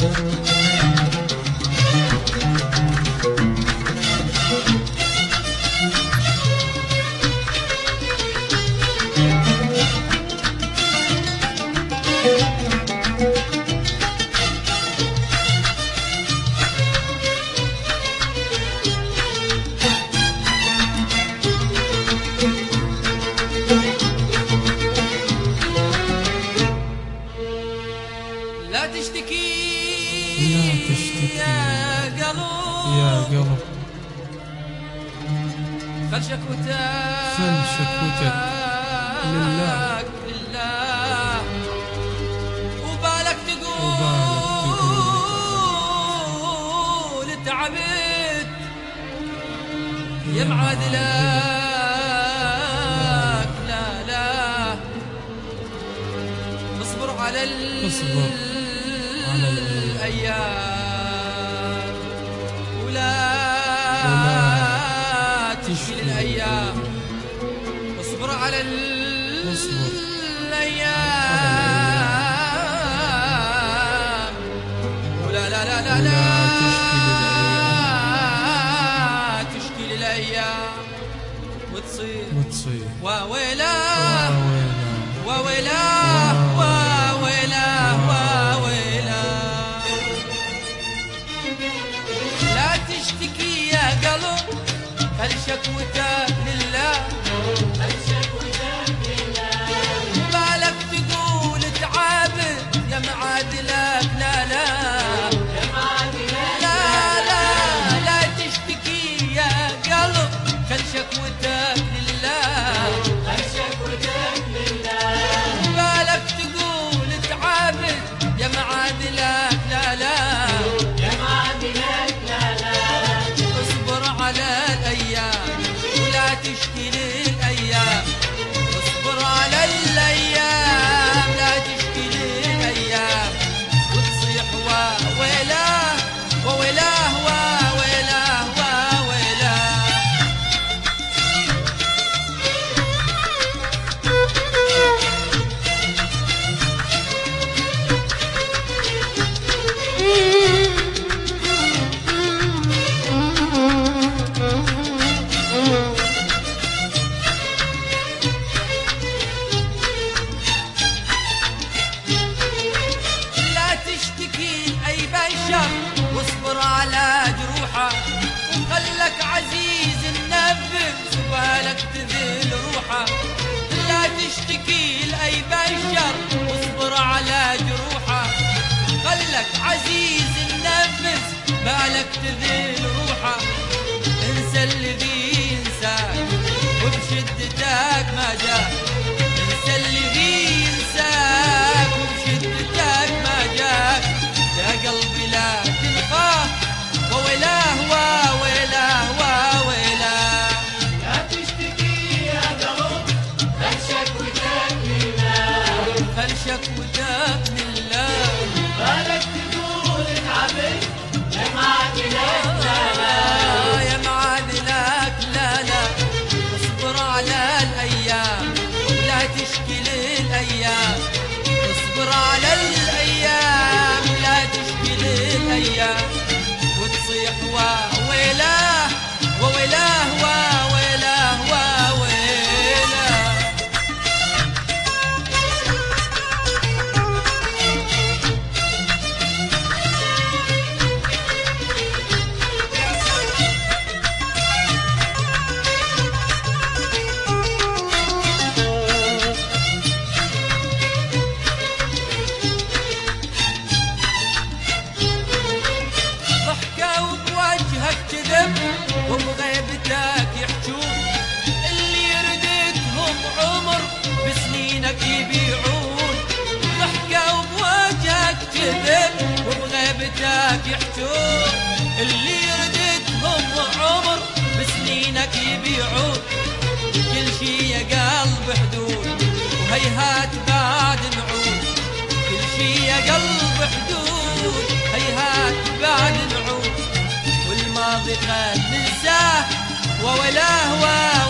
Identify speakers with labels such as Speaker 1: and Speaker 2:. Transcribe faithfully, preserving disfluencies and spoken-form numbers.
Speaker 1: لا تشتكي
Speaker 2: لا تشتكي
Speaker 1: يا قلب
Speaker 2: يا قلب،
Speaker 1: خل شكوتك
Speaker 2: خل شكوتك لله
Speaker 1: لله، وبالك تقول
Speaker 2: وبالك تقول
Speaker 1: تعبت يا معادلك، لا لا اصبر على
Speaker 2: اصبر على
Speaker 1: الأيام ولا تشكي الأيام، اصبر على الأيام ولا لا لا لا لا تشكي للأيام وتصير
Speaker 2: وتصير
Speaker 1: وويلا
Speaker 2: وويلا
Speaker 1: وويلا وويلا، لا تشتكي يا قلب، خل شكوتك لله، خل شكوتك لله، بالك تقول تعبت يا معادلك، لا لا يا معادلك، لا لا لا تشتكي يا قلب، خل شكوتك لله، خل شكوتك لله، بالك تقول تعبت يا معادلك، لا لا يا معادلك، لا لا اصبر على الأيام ولا تشكي للأيام، اصبر على الأيام لا تشكي للأيام، وتصيح وويلاه وويلاه وويلاه وويلاه. لا تشتكي أي بشر واصبر على جروحه، وخلك عزيز النفس وبالك تذل روحه، لا تشتكي لأي بشر واصبر على جروحه، خلك عزيز النفس بالك تذل روحه، انسى الذي ينساك وبشدتك ما جاك، انسى الذي ينساك وبشدتك ما جاك، يا قلبي لا تنخاف وويلاه وويلاه وويلاه. لا تشتكي يا قلب، خل شكوتك لله، خل شكوتك لله، بالك تقول تعبت يا معادلك، لا لا يا معادلك، لا لا اصبر على الأيام ولا تشكي للأيام، اصبر على الأيام لا تشكي للأيام، وتصيح وويلاه وويلاه وويلاه وويلاه. ضحكة وبوجهك كذب وبغيبتك يحجون، اللي يرددهم عمر بسنينك يبيعون، ضحكة وبوجهك كذب وبغيبتك يحجون، اللي يرددهم عمر بسنينك يبيعون، كل شي يا قلب حدود وهيهات بعد نعود، كل شي يا قلب حدود هيهات بعد نعود، والماضي خل ننساه وويلاه